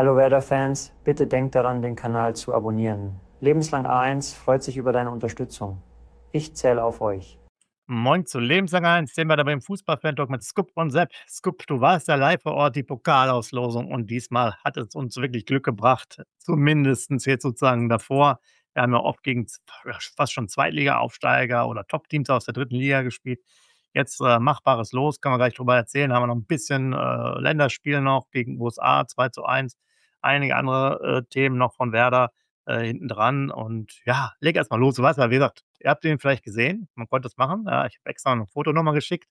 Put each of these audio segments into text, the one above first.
Hallo Werder-Fans, bitte denkt daran, den Kanal zu abonnieren. Lebenslang A1 freut sich über deine Unterstützung. Ich zähle auf euch. Moin zu Lebenslang 1, sind wir da beim Fußball-Fan-Talk mit Scoop und Sepp. Scoop, du warst ja live vor Ort, die Pokalauslosung, und diesmal hat es uns wirklich Glück gebracht, zumindestens jetzt sozusagen davor. Wir haben ja oft gegen fast schon Zweitliga-Aufsteiger oder Top-Teams aus der dritten Liga gespielt. Jetzt machbares Los, kann man gleich drüber erzählen. Haben wir noch ein bisschen Länderspiel noch gegen USA 2:1. Einige andere Themen noch von Werder hinten dran. Und ja, leg erst mal los. Du weißt ja, wie gesagt, ihr habt den vielleicht gesehen. Man konnte es machen. Ja, ich habe extra ein Foto noch mal geschickt,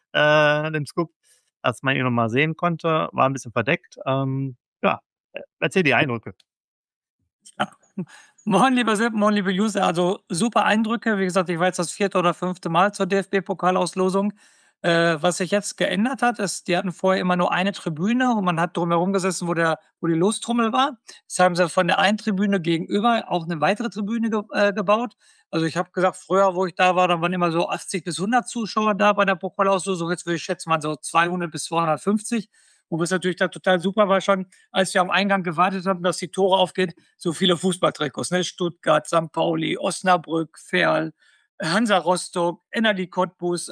dem Scoop, dass man ihn noch mal sehen konnte. War ein bisschen verdeckt. Ja, erzähl die Eindrücke. Ja. Moin, lieber Sepp, moin, liebe User. Also super Eindrücke. Wie gesagt, ich war jetzt das vierte oder fünfte Mal zur DFB-Pokalauslosung. Was sich jetzt geändert hat, ist, die hatten vorher immer nur eine Tribüne und man hat drumherum gesessen, wo die Lostrommel war. Jetzt haben sie von der einen Tribüne gegenüber auch eine weitere Tribüne gebaut. Also ich habe gesagt, früher, wo ich da war, da waren immer so 80 bis 100 Zuschauer da bei der Pokalauslosung. Jetzt würde ich schätzen, mal so 200 bis 250. Und was natürlich da total super war schon, als wir am Eingang gewartet haben, dass die Tore aufgehen, so viele Fußballtrikots, ne? Stuttgart, St. Pauli, Osnabrück, Verl, Hansa Rostock, NRD Cottbus,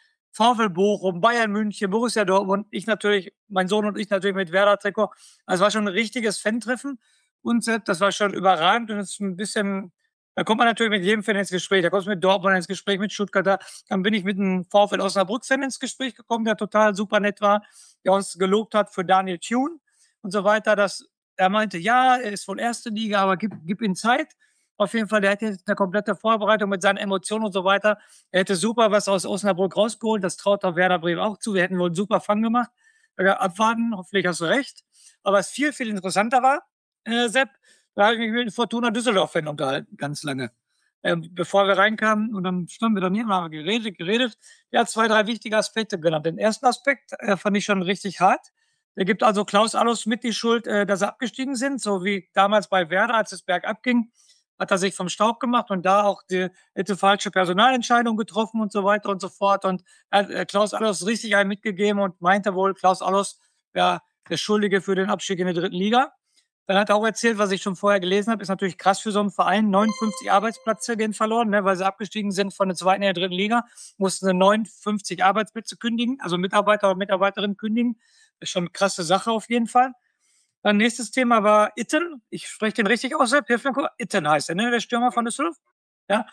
VfL Bochum, Bayern München, Borussia Dortmund, ich natürlich, mein Sohn und ich natürlich mit Werder-Trikot. Also es war schon ein richtiges Fan-Treffen und das war schon überragend und es ist ein bisschen, da kommt man natürlich mit jedem Fan ins Gespräch. Da kommst du mit Dortmund ins Gespräch, mit Stuttgarter. Dann bin ich mit einem VfL Osnabrück-Fan ins Gespräch gekommen, der total super nett war, der uns gelobt hat für Daniel Thune und so weiter. Er meinte, ja, er ist wohl erste Liga, aber gib ihm Zeit. Auf jeden Fall, der hat jetzt eine komplette Vorbereitung mit seinen Emotionen und so weiter. Er hätte super was aus Osnabrück rausgeholt. Das traut der Werder Bremen auch zu. Wir hätten wohl einen super Fang gemacht. Abwarten, hoffentlich hast du recht. Aber was viel, viel interessanter war, Sepp, da habe ich mich mit dem Fortuna Düsseldorf-Fan unterhalten, ganz lange. Bevor wir reinkamen und dann standen wir daneben, haben wir geredet. Er hat zwei, drei wichtige Aspekte genannt. Den ersten Aspekt fand ich schon richtig hart. Der gibt also Klaus Allofs mit die Schuld, dass sie abgestiegen sind, so wie damals bei Werder, als es bergab ging, hat er sich vom Staub gemacht und da auch die hätte falsche Personalentscheidung getroffen und so weiter und so fort. Und er hat Klaus Allofs richtig einen mitgegeben und meinte wohl, Klaus Allofs wäre der Schuldige für den Abstieg in die dritten Liga. Dann hat er auch erzählt, was ich schon vorher gelesen habe, ist natürlich krass für so einen Verein. 59 Arbeitsplätze gehen verloren, ne, weil sie abgestiegen sind von der zweiten in der dritten Liga, mussten sie 59 Arbeitsplätze kündigen, also Mitarbeiter und Mitarbeiterinnen kündigen. Das ist schon eine krasse Sache auf jeden Fall. Dann nächstes Thema war Itten. Ich spreche den richtig aus, hilf mir kurz. Itten heißt er, ne? Der Stürmer von Düsseldorf. Ja.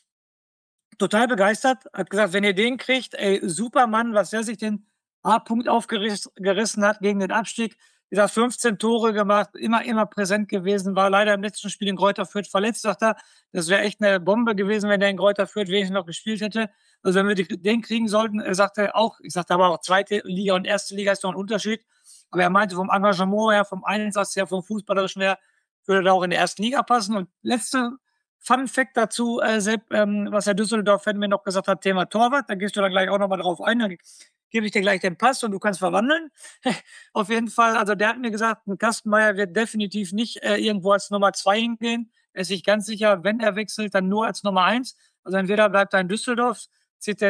Total begeistert. Hat gesagt, wenn ihr den kriegt, ey, super Mann, was der sich den A-Punkt aufgerissen hat gegen den Abstieg. Wie gesagt, 15 Tore gemacht, immer präsent gewesen, war leider im letzten Spiel in Greuther Fürth verletzt, sagt er. Das wäre echt eine Bombe gewesen, wenn der in Greuther Fürth wenigstens noch gespielt hätte. Also wenn wir den kriegen sollten, er sagte auch, ich sagte aber auch zweite Liga und erste Liga ist noch ein Unterschied. Aber er meinte vom Engagement her, vom Einsatz her, vom Fußballerischen her, würde er auch in der ersten Liga passen. Und letzte Fun Fact dazu, Sepp, was der Düsseldorf-Fan mir noch gesagt hat, Thema Torwart, da gehst du dann gleich auch nochmal drauf ein, dann gebe ich dir gleich den Pass und du kannst verwandeln. Auf jeden Fall, also der hat mir gesagt, ein Kastenmeier wird definitiv nicht irgendwo als Nummer 2 hingehen. Er ist sich ganz sicher, wenn er wechselt, dann nur als Nummer 1. Also entweder bleibt er in Düsseldorf, zieht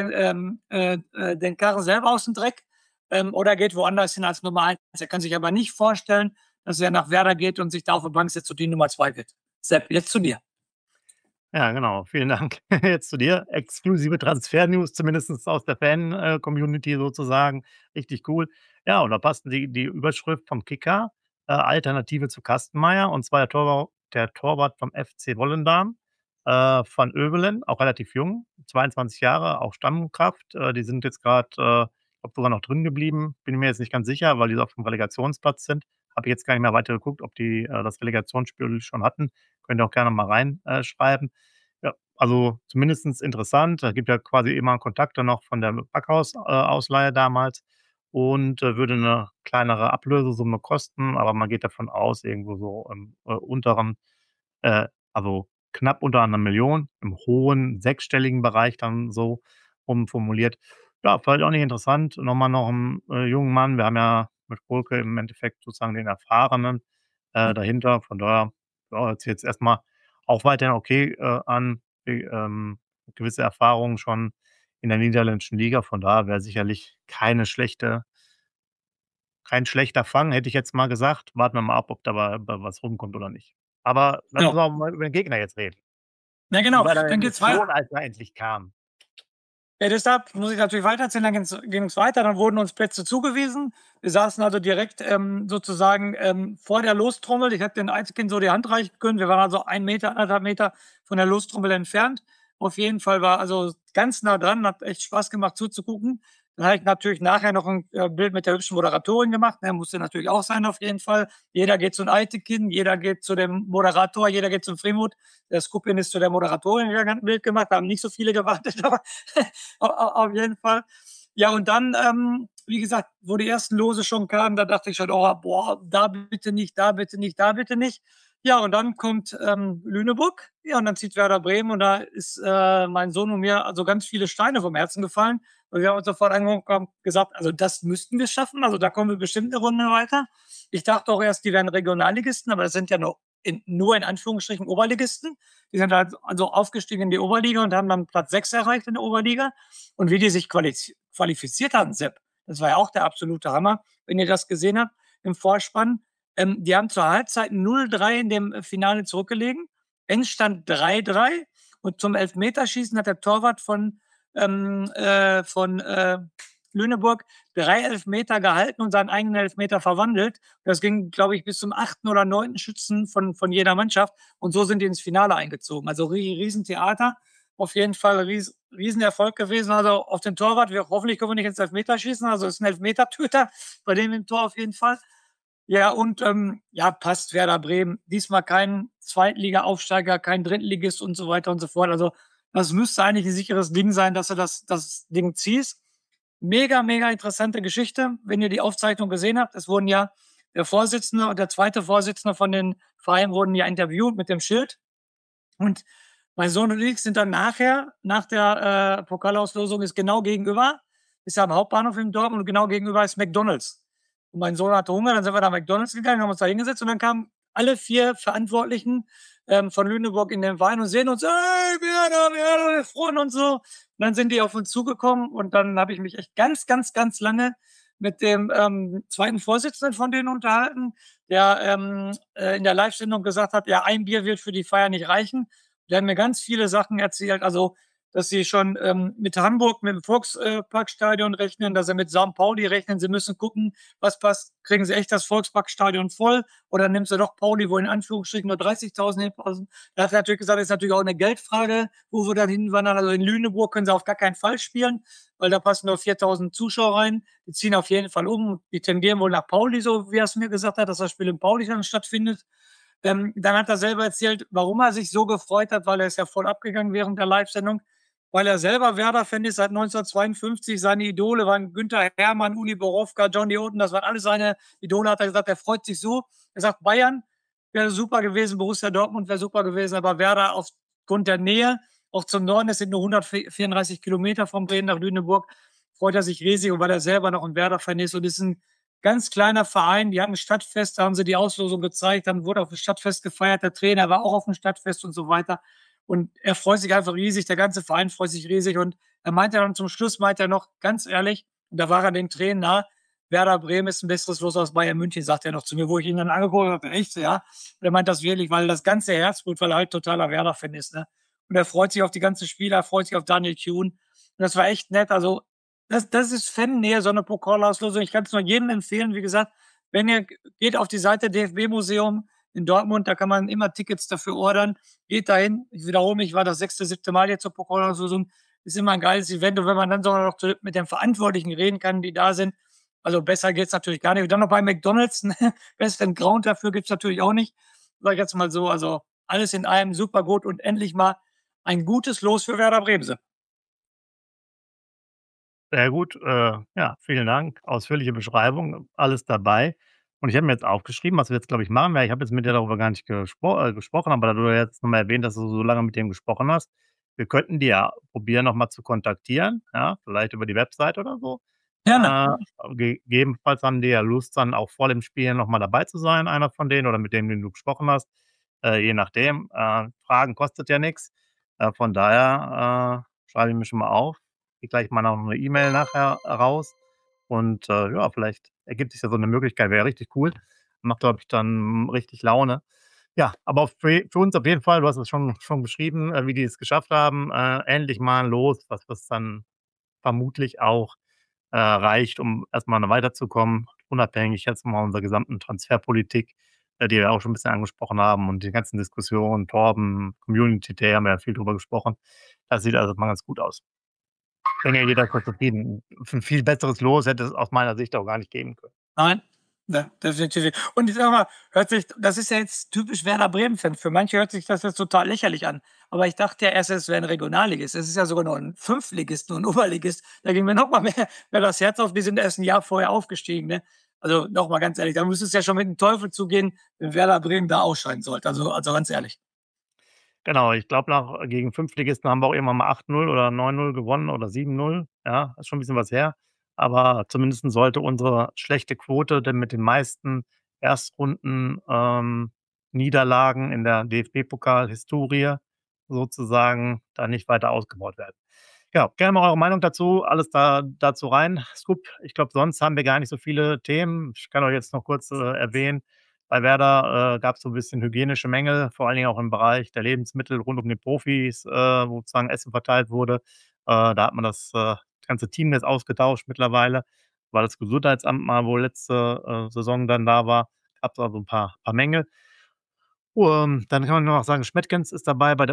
den Karren selber aus dem Dreck, oder geht woanders hin als Nummer 1. Er kann sich aber nicht vorstellen, dass er nach Werder geht und sich da auf der Bank setzt und die Nummer 2 wird. Sepp, jetzt zu dir. Ja, genau. Vielen Dank. Jetzt zu dir. Exklusive Transfer-News, zumindest aus der Fan-Community sozusagen. Richtig cool. Ja, und da passt die Überschrift vom Kicker, Alternative zu Kastenmeier, und zwar der Torwart vom FC Volendam, van Oevelen, auch relativ jung, 22 Jahre, auch Stammkraft. Die sind jetzt gerade, ich glaube, sogar noch drin geblieben. Bin mir jetzt nicht ganz sicher, weil die so auf dem Relegationsplatz sind. Habe ich jetzt gar nicht mehr weiter geguckt, ob die das Relegationsspiel schon hatten. Könnt ihr auch gerne mal reinschreiben. Ja, also zumindestens interessant. Da gibt ja quasi immer Kontakte noch von der Backhaus Ausleihe damals, und würde eine kleinere Ablösesumme kosten, aber man geht davon aus, irgendwo so im unteren, also knapp unter 1 Million, im hohen sechsstelligen Bereich dann so umformuliert. Ja, vielleicht auch nicht interessant. Noch 'n jungen Mann. Wir haben ja mit Kolke im Endeffekt sozusagen den Erfahrenen dahinter. Von daher, ja, hört sich jetzt erst mal auch weiterhin okay an. Gewisse Erfahrungen schon in der niederländischen Liga. Von daher wäre sicherlich kein schlechter Fang, hätte ich jetzt mal gesagt. Warten wir mal ab, ob da was rumkommt oder nicht. Aber lass uns Genau. auch mal über den Gegner jetzt reden. Ja, Wie genau. war deine Dann geht's weiter. Emotion, als er endlich kam? Ja, deshalb muss ich natürlich weitererzählen. Dann ging es weiter, dann wurden uns Plätze zugewiesen. Wir saßen also direkt sozusagen vor der Lostrommel. Ich hätte den Einzelkind so die Hand reichen können. Wir waren also 1 Meter, 1,5 Meter von der Lostrommel entfernt. Auf jeden Fall war also ganz nah dran, hat echt Spaß gemacht zuzugucken. Dann habe ich natürlich nachher noch ein Bild mit der hübschen Moderatorin gemacht. Der musste natürlich auch sein, auf jeden Fall. Jeder geht zu einem Eitekin, jeder geht zu dem Moderator, jeder geht zum Fremut. Der Skupin ist zu der Moderatorin gegangen, hat ein Bild gemacht. Da haben nicht so viele gewartet, aber auf jeden Fall. Ja, und dann, wie gesagt, wo die ersten Lose schon kamen, da dachte ich schon, oh, boah, da bitte nicht, da bitte nicht, da bitte nicht. Ja, und dann kommt Lüneburg, ja, und dann zieht Werder Bremen und da ist mein Sohn und mir also ganz viele Steine vom Herzen gefallen. Und wir haben uns sofort angeguckt und gesagt, also das müssten wir schaffen, also da kommen wir bestimmt eine Runde weiter. Ich dachte auch erst, die wären Regionalligisten, aber das sind ja nur in Anführungsstrichen Oberligisten. Die sind halt also aufgestiegen in die Oberliga und haben dann Platz 6 erreicht in der Oberliga. Und wie die sich qualifiziert haben, Sepp, das war ja auch der absolute Hammer, wenn ihr das gesehen habt im Vorspann. Die haben zur Halbzeit 0-3 in dem Finale zurückgelegen. Endstand 3-3. Und zum Elfmeterschießen hat der Torwart von Lüneburg 3 Elfmeter gehalten und seinen eigenen Elfmeter verwandelt. Das ging, glaube ich, bis zum 8. oder 9. Schützen von jeder Mannschaft. Und so sind die ins Finale eingezogen. Also Riesentheater. Auf jeden Fall Riesenerfolg gewesen. Also auf den Torwart, hoffentlich können wir nicht ins Elfmeter schießen. Also ist ein Elfmetertöter bei dem im Tor auf jeden Fall. Ja, und ja, passt Werder Bremen. Diesmal kein Zweitliga-Aufsteiger, kein Drittligist und so weiter und so fort. Also das müsste eigentlich ein sicheres Ding sein, dass du das Ding ziehst. Mega, mega interessante Geschichte. Wenn ihr die Aufzeichnung gesehen habt, es wurden ja der Vorsitzende und der zweite Vorsitzende von den Vereinen wurden ja interviewt mit dem Schild. Und mein Sohn und ich sind dann nachher, nach der Pokalauslosung, ist genau gegenüber, ist ja am Hauptbahnhof in Dortmund und genau gegenüber ist McDonalds. Und mein Sohn hatte Hunger, dann sind wir nach McDonalds gegangen, haben uns da hingesetzt und dann kamen alle 4 Verantwortlichen von Lüneburg in den Wein und sehen uns, hey, wir freuen uns so. Und dann sind die auf uns zugekommen und dann habe ich mich echt ganz, ganz, ganz lange mit dem zweiten Vorsitzenden von denen unterhalten, der in der Live-Sendung gesagt hat, ja, ein Bier wird für die Feier nicht reichen. Der hat mir ganz viele Sachen erzählt, also dass sie schon mit Hamburg, mit dem Volksparkstadion rechnen, dass sie mit St. Pauli rechnen. Sie müssen gucken, was passt. Kriegen sie echt das Volksparkstadion voll oder nimmst du doch Pauli, wo in Anführungsstrichen nur 30.000 hinpassen? Da hat er natürlich gesagt, das ist natürlich auch eine Geldfrage, wo wir dann hinwandern. Also in Lüneburg können sie auf gar keinen Fall spielen, weil da passen nur 4.000 Zuschauer rein. Die ziehen auf jeden Fall um. Die tendieren wohl nach Pauli, so wie er es mir gesagt hat, dass das Spiel in Pauli dann stattfindet. Dann hat er selber erzählt, warum er sich so gefreut hat, weil er ist ja voll abgegangen während der Live-Sendung, weil er selber Werder-Fan ist seit 1952. Seine Idole waren Günther Herrmann, Uli Borowka, Johnny Oden, das waren alle seine Idole, hat er gesagt, er freut sich so. Er sagt, Bayern wäre super gewesen, Borussia Dortmund wäre super gewesen, aber Werder aufgrund der Nähe, auch zum Norden, es sind nur 134 Kilometer von Bremen nach Lüneburg, freut er sich riesig und weil er selber noch ein Werder-Fan ist und ist ein ganz kleiner Verein, die hatten ein Stadtfest, da haben sie die Auslosung gezeigt, dann wurde auf dem Stadtfest gefeiert, der Trainer war auch auf dem Stadtfest und so weiter. Und er freut sich einfach riesig, der ganze Verein freut sich riesig. Und er meinte dann zum Schluss, meinte er noch ganz ehrlich, und da war er den Tränen nah, Werder Bremen ist ein besseres Los als Bayern München, sagt er noch zu mir, wo ich ihn dann angeguckt habe, echt so, ja. Und er meint das wirklich, weil das ganze Herzblut, weil er halt totaler Werder-Fan ist, ne. Und er freut sich auf die ganzen Spieler, er freut sich auf Daniel Thune. Und das war echt nett. Also, das ist Fan-Nähe, so eine Pokalauslosung. Ich kann es nur jedem empfehlen, wie gesagt, wenn ihr geht auf die Seite DFB-Museum in Dortmund, da kann man immer Tickets dafür ordern. Geht dahin. Ich wiederhole mich, war das 6., 7. Mal jetzt zur Pokalauslosung. Ist immer ein geiles Event. Und wenn man dann sogar noch mit den Verantwortlichen reden kann, die da sind, also besser geht's natürlich gar nicht. Und dann noch bei McDonalds, ne? Besten Ground dafür gibt's natürlich auch nicht. Sag ich jetzt mal so. Also alles in allem super gut und endlich mal ein gutes Los für Werder Bremen. Sehr gut, ja, vielen Dank. Ausführliche Beschreibung, alles dabei. Und ich habe mir jetzt aufgeschrieben, was wir jetzt, glaube ich, machen werden. Ich habe jetzt mit dir darüber gar nicht gesprochen, aber da du jetzt noch mal erwähnt, dass du so lange mit dem gesprochen hast, wir könnten die ja probieren, noch mal zu kontaktieren, ja, vielleicht über die Website oder so. Gerne. Gegebenenfalls haben die ja Lust, dann auch vor dem Spiel noch mal dabei zu sein, einer von denen oder mit dem, den du gesprochen hast, je nachdem. Fragen kostet ja nix. Von daher, schreibe ich mir schon mal auf. Kriege gleich mal noch 'ne E-Mail nachher raus Und ja, vielleicht ergibt sich ja so eine Möglichkeit, wäre richtig cool. Macht, glaube ich, dann richtig Laune. Ja, aber für uns auf jeden Fall, du hast es schon beschrieben, wie die es geschafft haben, endlich mal 'n Los, was dann vermutlich auch reicht, um erstmal mal weiterzukommen, unabhängig jetzt mal unserer gesamten Transferpolitik, die wir auch schon ein bisschen angesprochen haben und die ganzen Diskussionen, Torben, Community Day, haben wir ja viel drüber gesprochen. Das sieht also mal ganz gut aus. Ich denke, jeder ist zufrieden. 'N viel besseres Los hätte es aus meiner Sicht auch gar nicht geben können. Nein, ne, definitiv nicht. Und ich sage mal, hört sich das ist ja jetzt typisch Werder Bremen-Fan. Für manche hört sich das jetzt total lächerlich an. Aber ich dachte ja erst, es wäre 'n Regionalligist. Es ist ja sogar nur 'n Fünftligist, nur 'n Oberligist. Da ging mir noch mal mehr das Herz auf. Die sind erst 'n Jahr vorher aufgestiegen, ne? Also, noch mal ganz ehrlich, da müsste es ja schon mit dem Teufel zugehen, wenn Werder Bremen da ausscheiden sollte. Also ganz ehrlich. Genau, ich glaube, gegen Fünftligisten haben wir auch irgendwann mal 8:0 oder 9:0 gewonnen oder 7:0. Ja, ist schon ein bisschen was her. Aber zumindest sollte unsere schlechte Quote denn mit den meisten Erstrunden Niederlagen in der DFB-Pokal-Historie sozusagen da nicht weiter ausgebaut werden. Ja, gerne mal eure Meinung dazu, alles dazu rein. Scoop, ich glaube, sonst haben wir gar nicht so viele Themen. Ich kann euch jetzt noch kurz erwähnen, bei Werder gab es so ein bisschen hygienische Mängel, vor allen Dingen auch im Bereich der Lebensmittel rund um die Profis, wo sozusagen Essen verteilt wurde. Da hat man das ganze Team jetzt ausgetauscht mittlerweile, weil das Gesundheitsamt mal wohl letzte Saison dann da war. Gab's also ein paar Mängel. Dann kann man nur noch sagen, Schmettgens ist dabei bei der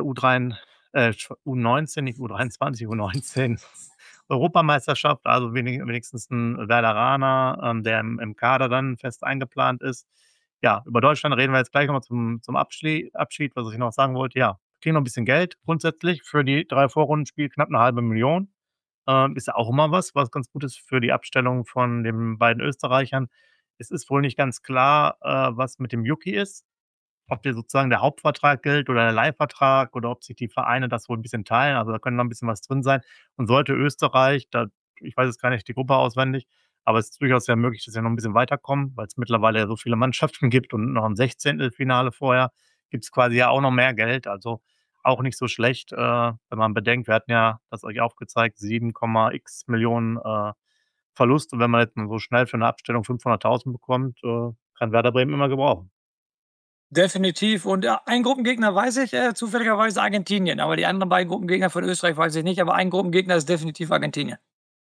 U19, nicht U23, U19 Europameisterschaft, also wenigstens ein Werderaner, der im Kader dann fest eingeplant ist. Ja, über Deutschland reden wir jetzt gleich noch mal zum Abschied, was ich noch sagen wollte. Ja, kriegen noch ein bisschen Geld grundsätzlich für die 3 Vorrundenspiele, knapp 1.500.000. Ist ja auch immer was ganz gut ist für die Abstellung von den beiden Österreichern. Es ist wohl nicht ganz klar, was mit dem Yuki ist, ob der sozusagen der Hauptvertrag gilt oder der Leihvertrag oder ob sich die Vereine das wohl 'n bisschen teilen. Also, da könnte noch 'n bisschen was drin sein. Und sollte Österreich da ich weiß jetzt gar nicht die Gruppe auswendig, aber es ist durchaus ja möglich, dass wir noch 'n bisschen weiterkommen, weil's mittlerweile ja so viele Mannschaften gibt und noch 'n Sechzehntelfinale vorher, gibt's quasi ja auch noch mehr Geld. Also, auch nicht so schlecht, wenn man bedenkt, wir hatten ja das euch aufgezeigt, 7, X Millionen Verlust. Und wenn man jetzt mal so schnell für 'ne Abstellung 500.000 bekommt, kann Werder Bremen immer gebrauchen. Definitiv. Und, ein Gruppengegner weiß ich, zufälligerweise Argentinien, aber die anderen beiden Gruppengegner von Österreich weiß ich nicht, aber ein Gruppengegner ist definitiv Argentinien.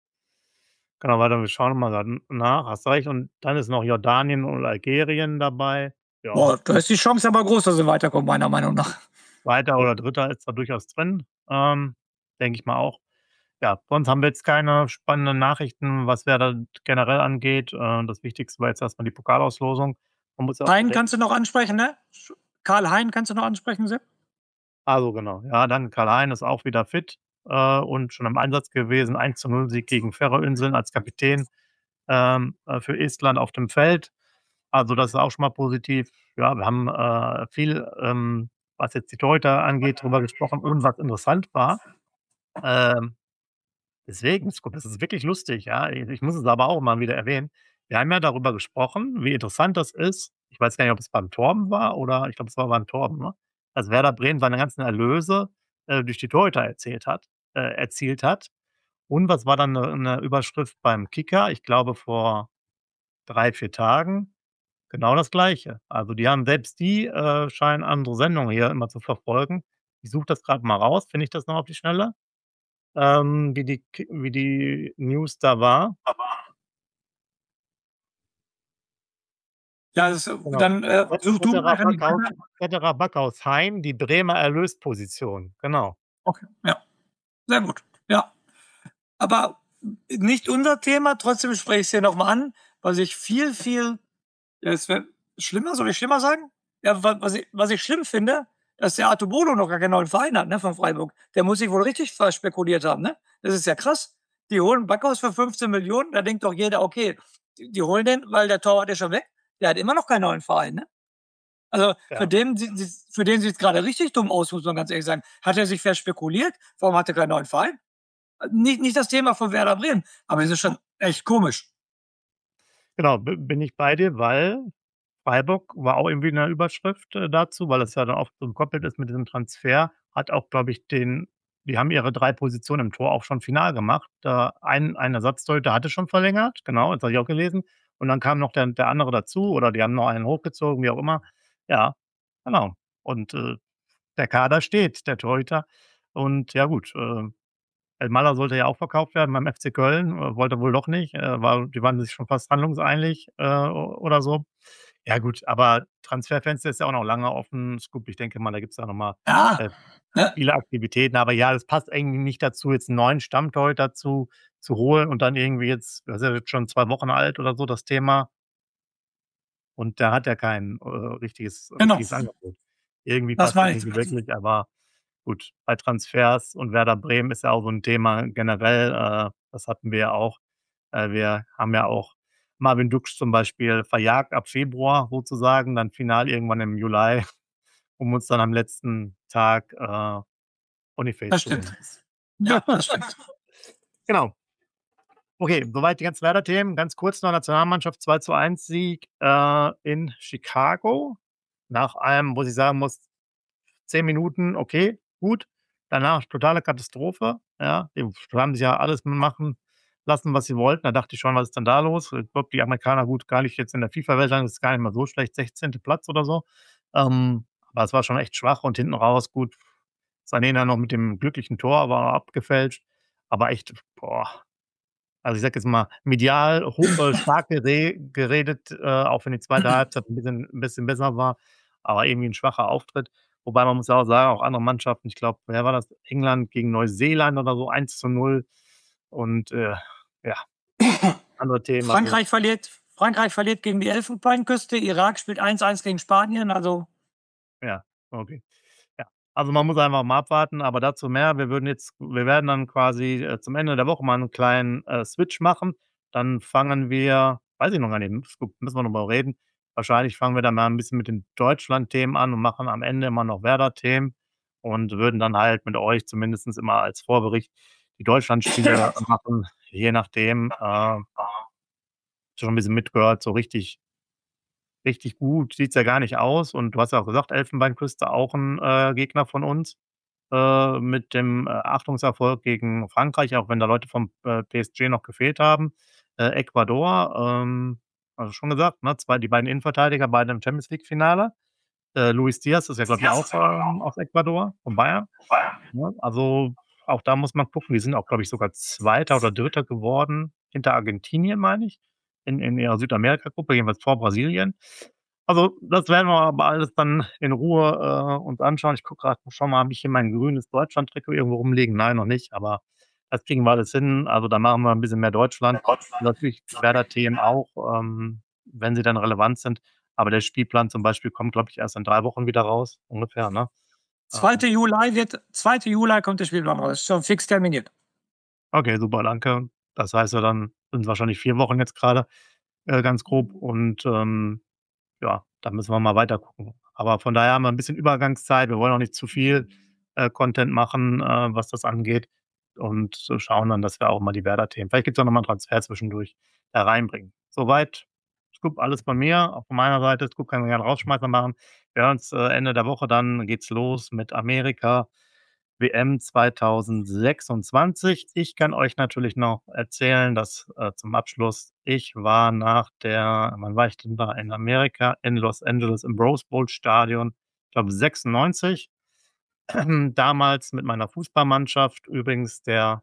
Genau, warte, wir schauen mal grad nach. Hast recht. Und dann ist noch Jordanien und Algerien dabei. Ja, Boah, da ist die Chance aber groß, dass sie weiterkommen, meiner Meinung nach. 2. oder 3. ist da durchaus drin, denke ich mal auch. Ja, sonst haben wir jetzt keine spannenden Nachrichten, was Werder generell angeht. Das Wichtigste war jetzt erst mal die Pokalauslosung. Man muss ja auch Hein bedenken kannst du noch ansprechen, ne? Karl Hein kannst du noch ansprechen, Sepp? also genau. Ja, danke. Karl-Hein ist auch wieder fit, und schon im Einsatz gewesen. 1:0 Sieg gegen Färöerinseln als Kapitän, für Estland auf dem Feld. Also, das ist auch schon mal positiv. Ja, wir haben, viel, was jetzt die Torhüter angeht, drüber gesprochen. Und was interessant war, ähm, deswegen, guck, das ist wirklich lustig, ja. Ich muss es aber auch mal wieder erwähnen. Wir haben ja darüber gesprochen, wie interessant das ist. Ich weiß gar nicht, ob es beim Torben war oder ich glaube, es war beim Torben, ne? Dass Werder Bremen seine ganzen Erlöse, durch die Torhüter erzielt hat. Und was war dann 'ne Überschrift beim Kicker? Ich glaube, vor 3, 4 Tagen. Genau das Gleiche. Also, die haben selbst die, scheinen andere Sendungen hier immer zu verfolgen. Ich suche das grad mal raus. Finde ich das noch auf die Schnelle? Wie die News da war. Ja, das Genau. dann, such du mal die Quelle. Ketterer Backhaus Hein, die Bremer Erlösposition. Genau. Okay, ja, sehr gut. Ja, aber nicht unser Thema, trotzdem spreche ich's hier noch mal an, was ich viel ja, es wäre schlimmer soll ich schlimmer sagen? Ja, was ich schlimm finde, dass der Artur Bono noch gar keinen neuen Verein hat, ne, von Freiburg. Der muss sich wohl richtig verspekuliert haben, ne? Das ist ja krass. Die holen Backhaus für 15 Millionen. Da denkt doch jeder: „Okay, die holen den, weil der Torwart ist schon weg.“ Der hat immer noch keinen neuen Verein, ne? Also, Ja. für den sieht's grade richtig dumm aus, muss man ganz ehrlich sagen. Hat er sich verspekuliert? Warum hat er keinen neuen Verein? Nicht das Thema von Werder Bremen, aber es ist schon echt komisch. Genau, bin ich bei dir, weil Freiburg war auch irgendwie in der Überschrift, dazu, weil es ja dann oft so gekoppelt ist mit diesem Transfer, hat auch, glaube ich, den die haben ihre 3 Positionen im Tor auch schon final gemacht. Ein Ersatztorhüter hatte schon verlängert, genau, das habe ich auch gelesen. Und dann kam noch der andere dazu oder die haben noch einen hochgezogen, wie auch immer. Ja, genau. Und, der Kader steht, der Torhüter. Und ja gut, Elmander sollte ja auch verkauft werden beim FC Köln, wollte wohl doch nicht, die waren sich schon fast handlungseinig, oder so. Ja gut, aber Transferfenster ist ja auch noch lange offen. Scoop, ich denke mal, da gibt's ja noch mal, Ja, äh, ne? viele Aktivitäten. Aber ja, das passt irgendwie nicht dazu, jetzt 'n neuen Stammtorhüter zu holen und dann irgendwie jetzt das ist ja jetzt schon 2 Wochen alt oder so, das Thema. Und der hat ja kein, Genau, richtiges Angebot. Irgendwie das passt das meine nicht ich. so wirklich, aber gut, bei Transfers und Werder Bremen ist ja auch so 'n Thema generell, das hatten wir ja auch. Wir haben ja auch Marvin Duksch zum Beispiel verjagt ab Februar sozusagen, dann final irgendwann im Juli, um uns dann am letzten Tag, Boniface Das zu holen. stimmt. Ja, das stimmt. Genau. Okay, soweit die ganzen Werder-Themen. Ganz kurz noch Nationalmannschaft 2:1 Sieg, in Chicago. Nach einem, wo ich sagen muss, 10 Minuten, okay, gut. Danach totale Katastrophe, ja. Die haben sich ja alles machen lassen, was sie wollten. Da dachte ich schon: „Was ist denn da los?“ Ich glaube, die Amerikaner gut, gar nicht jetzt in der FIFA-Welt das ist gar nicht mal so schlecht, 16. Platz oder so. Aber es war schon echt schwach und hinten raus gut, Sané dann noch mit dem glücklichen Tor, war abgefälscht, aber echt, boah. Also, ich sage jetzt mal, medial stark geredet, auch wenn die zweite Halbzeit 'n bisschen besser war, aber irgendwie 'n schwacher Auftritt. Wobei man muss ja auch sagen, auch andere Mannschaften, ich glaube, wer war das? England gegen Neuseeland oder so 1:0 und, ja, andere Themen, also Frankreich verliert gegen die Elfenbeinküste, Irak spielt 1:1 gegen Spanien, also ja, okay. Ja, also, man muss einfach mal abwarten, aber dazu mehr. Wir werden dann quasi, zum Ende der Woche mal 'n kleinen, Switch machen. Dann fangen wir weiß ich noch gar nicht, müssen wir noch mal reden. Wahrscheinlich fangen wir dann mal 'n bisschen mit den Deutschland-Themen an und machen am Ende immer noch Werder-Themen und würden dann halt mit euch zumindestens immer als Vorbericht die Deutschlandspiele machen, je nachdem. Schon 'n bisschen mitgehört, so richtig gut sieht's ja gar nicht aus und du hast ja auch gesagt, Elfenbeinküste auch 'n, Gegner von uns, mit dem, Achtungserfolg gegen Frankreich, auch wenn da Leute vom, PSG noch gefehlt haben. Ecuador, also schon gesagt, ne, die beiden Innenverteidiger, beide im Champions-League-Finale. Luis Diaz ist ja, glaube ich, auch, aus Ecuador, von Bayern, ne? Also, auch da muss man gucken. Die sind auch, glaube ich, sogar Zweiter oder Dritter geworden hinter Argentinien, meine ich, in ihrer Südamerika-Gruppe, jedenfalls vor Brasilien. Also, das werden wir aber alles dann in Ruhe, uns anschauen. Ich gucke grad schon mal, habe ich hier mein grünes Deutschland-Trikot irgendwo rumliegen? Nein, noch nicht, aber das kriegen wir alles hin. Also, da machen wir 'n bisschen mehr Deutschland. Natürlich Werder-Themen auch, wenn sie dann relevant sind. Aber der Spielplan zum Beispiel kommt, glaube ich, erst in 3 Wochen wieder raus, ungefähr, ne? 2. Juli kommt der Spielplan raus, schon fix terminiert. Okay, super, danke. Das heißt ja dann sind's wahrscheinlich 4 Wochen jetzt grade, ganz grob und, ja, da müssen wir mal weiter gucken. Aber von daher haben wir 'n bisschen Übergangszeit. Wir wollen auch nicht zu viel, Content machen, was das angeht und so schauen dann, dass wir auch mal die Werder-Themen vielleicht gibt's auch noch mal 'n Transfer zwischendurch da reinbringen. Soweit, Scoop, alles von mir, auch von meiner Seite. Scoop kann gerne Rausschmeißer machen. Wir hören uns, Ende der Woche dann geht's los mit Amerika, WM 2026. Ich kann euch natürlich noch erzählen, dass, zum Abschluss ich war wann war ich denn da? In Amerika, in Los Angeles im Rose Bowl Stadion, ich glaube 96. Damals mit meiner Fußballmannschaft. Übrigens der,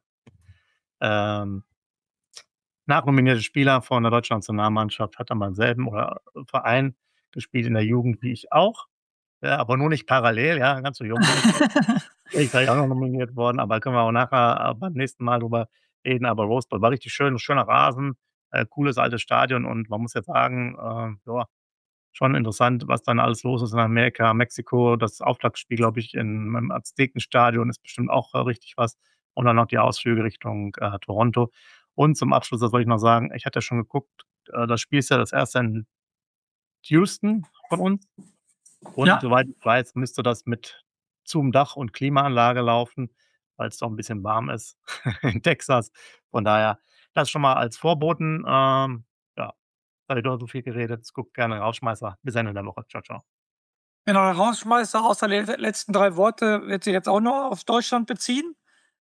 ähm nachnominierte Spieler von der deutschen Nationalmannschaft hat dann beim selben oder Verein gespielt in der Jugend wie ich auch, aber nur nicht parallel, ja, ganz so jung bin ich noch. Ich sei auch noch nominiert worden, aber können wir auch nachher, beim nächsten Mal drüber reden. Aber Rose Bowl war richtig schön, schöner Rasen, cooles altes Stadion und man muss jetzt sagen, ja, schon interessant, was dann alles los ist in Amerika, Mexiko. Das Auftaktspiel, glaube ich, im Aztekenstadion ist bestimmt auch, richtig was und dann noch die Ausflüge Richtung, Toronto. Und zum Abschluss, das wollte ich noch sagen, ich hatte ja schon geguckt, das Spiel ist ja das erste in Houston von uns und Ja, soweit ich weiß, müsste das mit zum Dach und Klimaanlage laufen, weil's doch 'n bisschen warm ist in Texas. Von daher das schon mal als Vorboten. Ja, habe ich doch so viel geredet. Guckt gerne Rausschmeißer. Bis Ende der Woche. Tschau, tschau. genau, der Rausschmeißer außer den letzten 3 Worte wird sich jetzt auch noch auf Deutschland beziehen.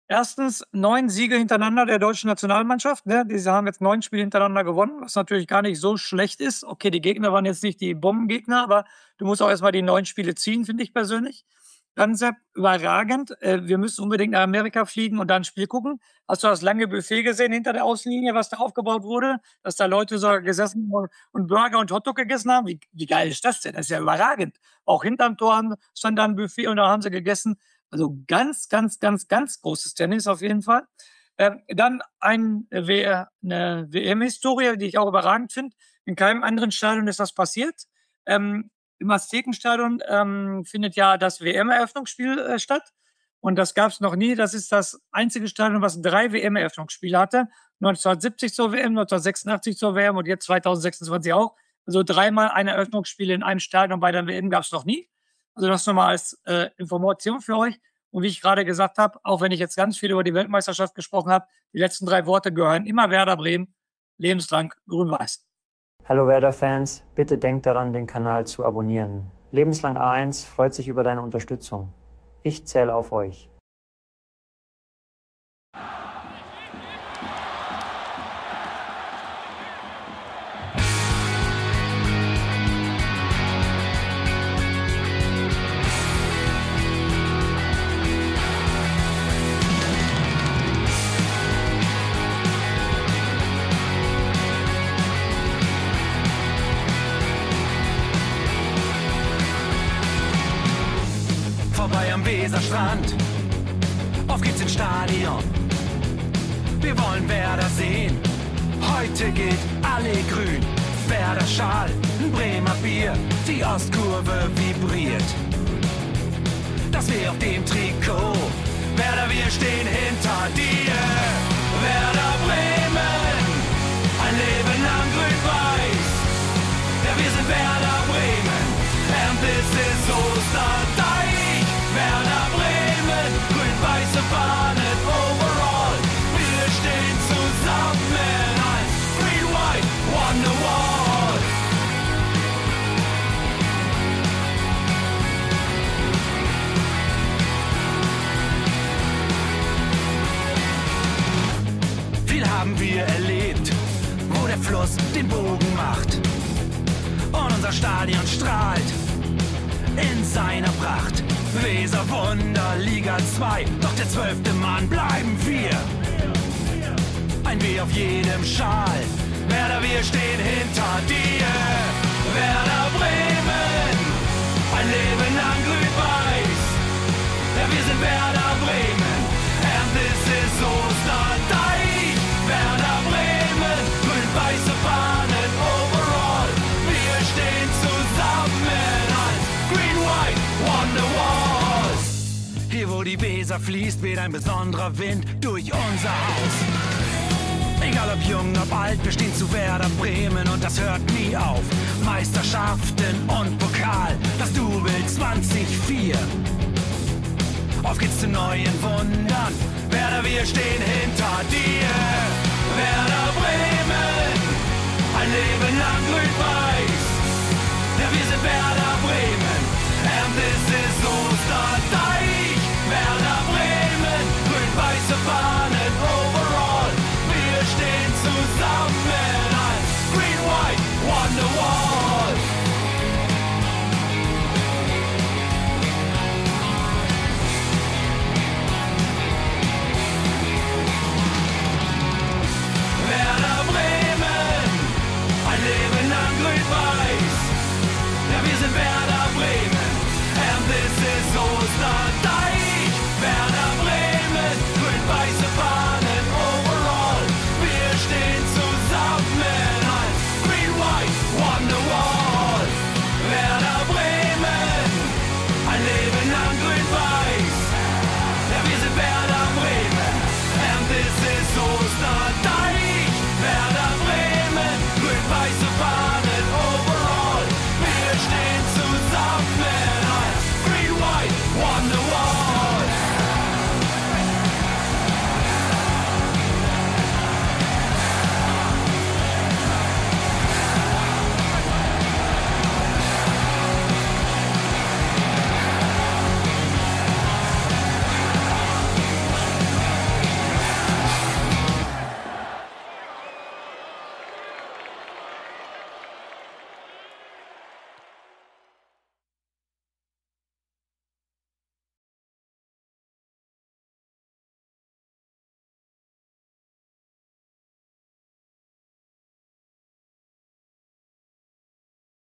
Erstens 9 Siege hintereinander der deutschen Nationalmannschaft, ne? Diese haben jetzt 9 Spiele hintereinander gewonnen, was natürlich gar nicht so schlecht ist. Okay, die Gegner waren jetzt nicht die Bombengegner, aber du musst auch erst mal die 9 Spiele ziehen, finde ich persönlich. Dann, Sepp, überragend. Wir müssen unbedingt nach Amerika fliegen und da 'n Spiel gucken. Hast du das lange Buffet gesehen hinter der Außenlinie, was da aufgebaut wurde? Dass da Leute so gesessen und Burger und Hotdog gegessen haben? Wie geil ist das denn? Das ist ja überragend. Auch hinterm Tor stand da 'n Buffet und da haben sie gegessen. Also ganz, ganz, ganz, ganz großes Tennis auf jeden Fall. Dann 'ne WM-Historie, die ich auch überragend finde. In keinem anderen Stadion ist das passiert. Im Aztekenstadion findet ja das WM-Eröffnungsspiel statt. Und das gab es noch nie. Das ist das einzige Stadion, was 3 WM-Eröffnungsspiele hatte. 1970 zur WM, 1986 zur WM und jetzt 2026 auch. Also 3-mal ein Eröffnungsspiel in einem Stadion bei der WM gab es noch nie. Also das nochmal als Information für euch. Und wie ich gerade gesagt habe, auch wenn ich jetzt ganz viel über die Weltmeisterschaft gesprochen habe, die letzten 3 Worte gehören immer Werder Bremen, lebenslang grün-weiß. Hallo Werder-Fans, bitte denkt daran, den Kanal zu abonnieren. Lebenslang A1 freut sich über deine Unterstützung. Ich zähle auf euch. Vorbei am Weserstrand, auf geht's ins Stadion. Wir wollen Werder sehen, heute geht alle grün. Werder Schal, ein Bremer Bier, die Ostkurve vibriert. Das weh auf dem Trikot, Werder, wir stehen hinter dir. Werder Bremen, ein Leben lang grün-weiß. Ja, wir sind Werder Bremen, and this is Osterdeich. Werder Bremen, grün-weiße Fahnen overall. Wir stehen zusammen als Green White Wonderwall. Viel haben wir erlebt, wo der Fluss den Bogen macht. Und unser Stadion strahlt in seiner Pracht. Weser Wunder, Liga 2, doch der 12. Mann bleiben wir. Ein W auf jedem Schal, Werder, wir stehen hinter dir. Werder Bremen, ein Leben lang grün-weiß. Ja, wir sind Werder Bremen, and this is Osterdeich. Werder Bremen, grün-weiße Fahnen overall. Wir stehen zusammen als Green White Wonderwall. Hier wo die Weser fließt, weht ein besonderer Wind durch unser Haus. Egal ob jung, ob alt, wir stehen zu Werder Bremen und das hört nie auf. Meisterschaften und Pokal, das Double 2004. Auf geht's zu neuen Wundern, Werder, wir stehen hinter dir.